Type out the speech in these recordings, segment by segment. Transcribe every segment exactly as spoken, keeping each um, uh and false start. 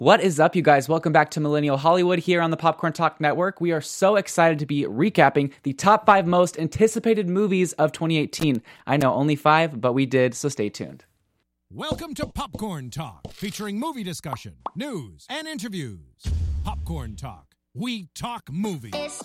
What is up, you guys? Welcome back to Millennial Hollywood here on the Popcorn Talk Network. We are so excited to be recapping the top five most anticipated movies of twenty eighteen. I know, only five, but we did, so stay tuned. Welcome to Popcorn Talk, featuring movie discussion, news, and interviews. Popcorn Talk. We talk movies.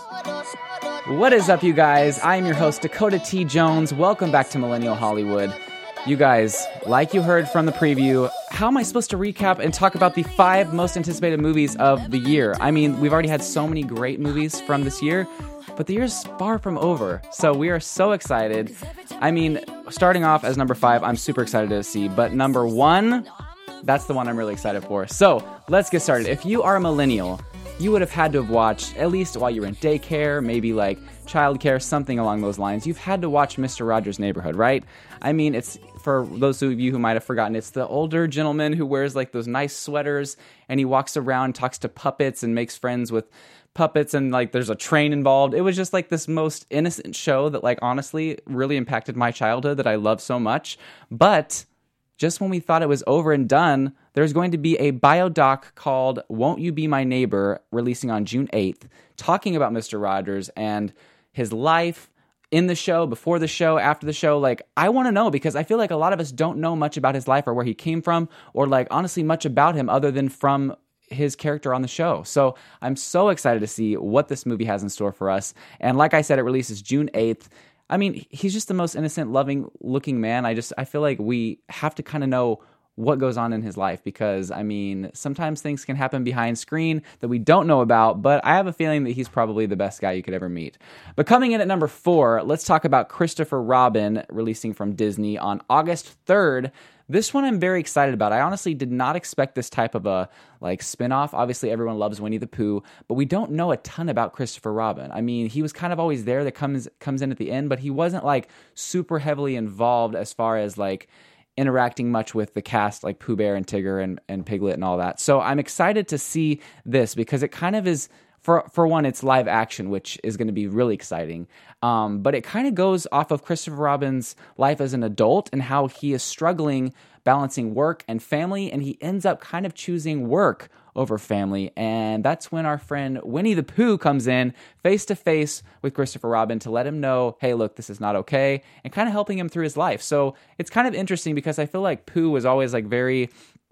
What is up, you guys? I am your host, Dakota T. Jones. Welcome back to Millennial Hollywood. You guys, like you heard from the preview, how am I supposed to recap and talk about the five most anticipated movies of the year? I mean, we've already had so many great movies from this year, but the year's far from over. So we are so excited. I mean, starting off as number five, I'm super excited to see, but number one, that's the one I'm really excited for. So let's get started. If you are a millennial, you would have had to have watched, at least while you were in daycare, maybe like childcare, something along those lines. You've had to watch Mister Rogers' Neighborhood, right? I mean, it's, for those of you who might have forgotten, it's the older gentleman who wears like those nice sweaters and he walks around, talks to puppets and makes friends with puppets, and like there's a train involved. It was just like this most innocent show that like honestly really impacted my childhood that I love so much. But just when we thought it was over and done, there's going to be a biodoc called Won't You Be My Neighbor, releasing on June eighth, talking about Mister Rogers and his life in the show, before the show, after the show. Like, I want to know, because I feel like a lot of us don't know much about his life or where he came from, or like honestly much about him other than from his character on the show. So I'm so excited to see what this movie has in store for us. And like I said, it releases June eighth. I mean, he's just the most innocent, loving looking man. I just, I feel like we have to kind of know what goes on in his life, because I mean, sometimes things can happen behind screen that we don't know about, but I have a feeling that he's probably the best guy you could ever meet. But coming in at number four, let's talk about Christopher Robin, releasing from Disney on August third. This one I'm very excited about. I honestly did not expect this type of a like spin-off. Obviously, everyone loves Winnie the Pooh, but we don't know a ton about Christopher Robin. I mean, he was kind of always there, that comes comes in at the end, but he wasn't like super heavily involved as far as like interacting much with the cast, like Pooh Bear and Tigger and, and Piglet and all that. So I'm excited to see this, because it kind of is, for for one, it's live action, which is going to be really exciting. Um, but it kind of goes off of Christopher Robin's life as an adult and how he is struggling balancing work and family, and he ends up kind of choosing work over family. And that's when our friend Winnie the Pooh comes in face to face with Christopher Robin to let him know, hey, look, this is not okay, and kind of helping him through his life. So it's kind of interesting, because I feel like Pooh was always like very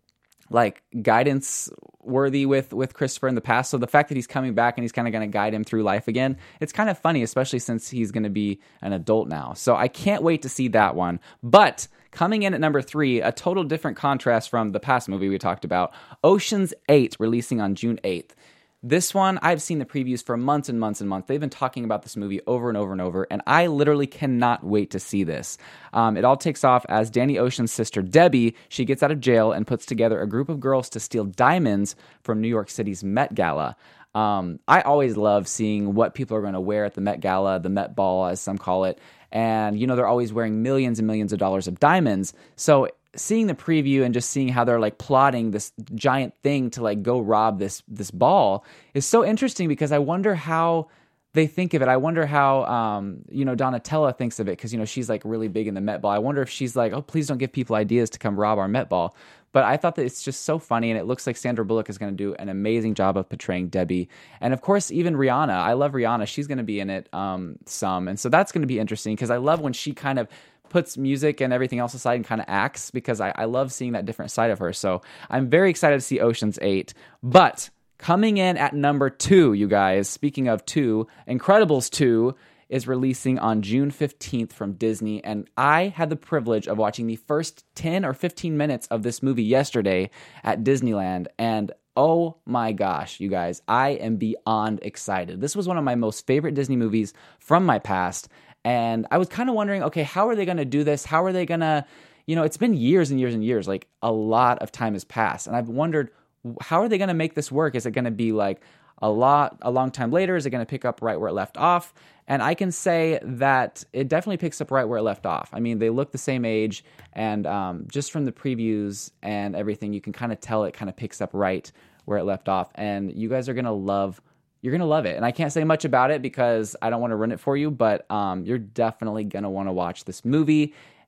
like guidance worthy with with Christopher in the past. So the fact that he's coming back and he's kind of going to guide him through life again, it's kind of funny, especially since he's going to be an adult now. So I can't wait to see that one. But coming in at number three, a total different contrast from the past movie we talked about, Ocean's eight, releasing on June eighth. This one, I've seen the previews for months and months and months. They've been talking about this movie over and over and over, and I literally cannot wait to see this. Um, it all takes off as Danny Ocean's sister, Debbie, she gets out of jail and puts together a group of girls to steal diamonds from New York City's Met Gala. Um, I always love seeing what people are going to wear at the Met Gala, the Met Ball, as some call it. And, you know, they're always wearing millions and millions of dollars of diamonds. So seeing the preview and just seeing how they're like plotting this giant thing to like go rob this this ball is so interesting, because I wonder how they think of it. I wonder how, um, you know, Donatella thinks of it, because, you know, she's like really big in the Met Ball. I wonder if she's like, oh, please don't give people ideas to come rob our Met Ball. But I thought that it's just so funny, and it looks like Sandra Bullock is going to do an amazing job of portraying Debbie. And of course, even Rihanna. I love Rihanna. She's going to be in it um, some. And so that's going to be interesting, because I love when she kind of puts music and everything else aside and kind of acts, because I, I love seeing that different side of her. So I'm very excited to see Ocean's eight. But coming in at number two, you guys, speaking of two, Incredibles two is releasing on June fifteenth from Disney, and I had the privilege of watching the first ten or fifteen minutes of this movie yesterday at Disneyland, and oh my gosh, you guys, I am beyond excited. This was one of my most favorite Disney movies from my past, and I was kind of wondering, okay, how are they going to do this? How are they going to, you know, it's been years and years and years, like a lot of time has passed, and I've wondered, how are they going to make this work? Is it going to be like a lot, a long time later? Is it going to pick up right where it left off? And I can say that it definitely picks up right where it left off. I mean, they look the same age, and um, just from the previews and everything, you can kind of tell it kind of picks up right where it left off. And you guys are going to love, you're going to love it. And I can't say much about it because I don't want to ruin it for you, but um, you're definitely going to want to watch this movie.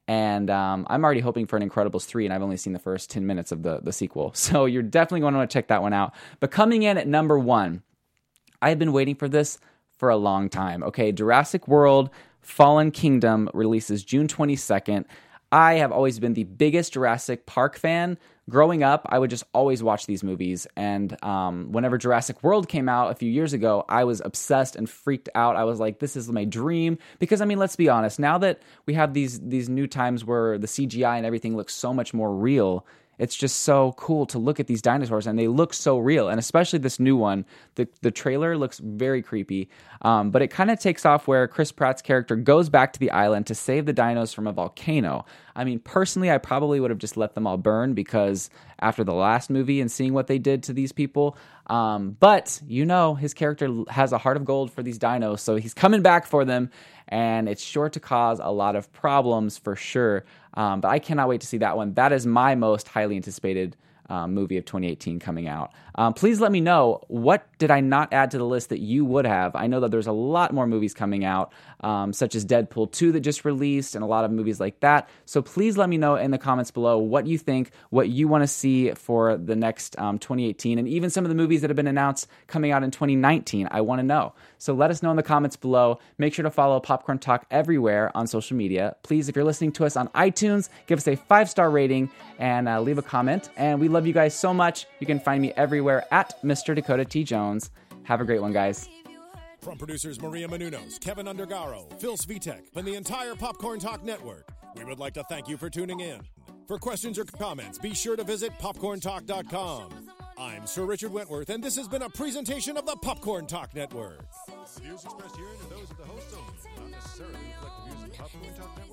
And um, I'm already hoping for an Incredibles three, and I've only seen the first ten minutes of the, the sequel. So you're definitely going to want to check that one out. But coming in at number one, I have been waiting for this for a long time. Okay, Jurassic World Fallen Kingdom releases June twenty-second. I have always been the biggest Jurassic Park fan. Growing up, I would just always watch these movies. And um, whenever Jurassic World came out a few years ago, I was obsessed and freaked out. I was like, this is my dream. Because, I mean, let's be honest. Now that we have these these new times where the C G I and everything looks so much more real, it's just so cool to look at these dinosaurs, and they look so real. And especially this new one, the the trailer looks very creepy. Um, but it kind of takes off where Chris Pratt's character goes back to the island to save the dinos from a volcano. I mean, personally, I probably would have just let them all burn, because after the last movie and seeing what they did to these people. Um, but, you know, his character has a heart of gold for these dinos, so he's coming back for them. And it's sure to cause a lot of problems for sure. Um, but I cannot wait to see that one. That is my most highly anticipated um, movie of twenty eighteen coming out. Um, please let me know, what did I not add to the list that you would have? I know that there's a lot more movies coming out, um, such as Deadpool two that just released, and a lot of movies like that. So please let me know in the comments below what you think, what you want to see for the next um, twenty eighteen, and even some of the movies that have been announced coming out in twenty nineteen. I want to know. So let us know in the comments below. Make sure to follow Popcorn Talk everywhere on social media. Please, if you're listening to us on iTunes, give us a five-star rating and uh, leave a comment. And we love you guys so much. You can find me everywhere at Mister Dakota T. Jones. Have a great one, guys. From producers Maria Menounos, Kevin Undergaro, Phil Svitek, and the entire Popcorn Talk Network, we would like to thank you for tuning in. For questions or comments, be sure to visit popcorn talk dot com. I'm Sir Richard Wentworth, and this has been a presentation of the Popcorn Talk Network. The views expressed herein are those of the host only, not necessarily reflect the views of the Popcorn Talk Network.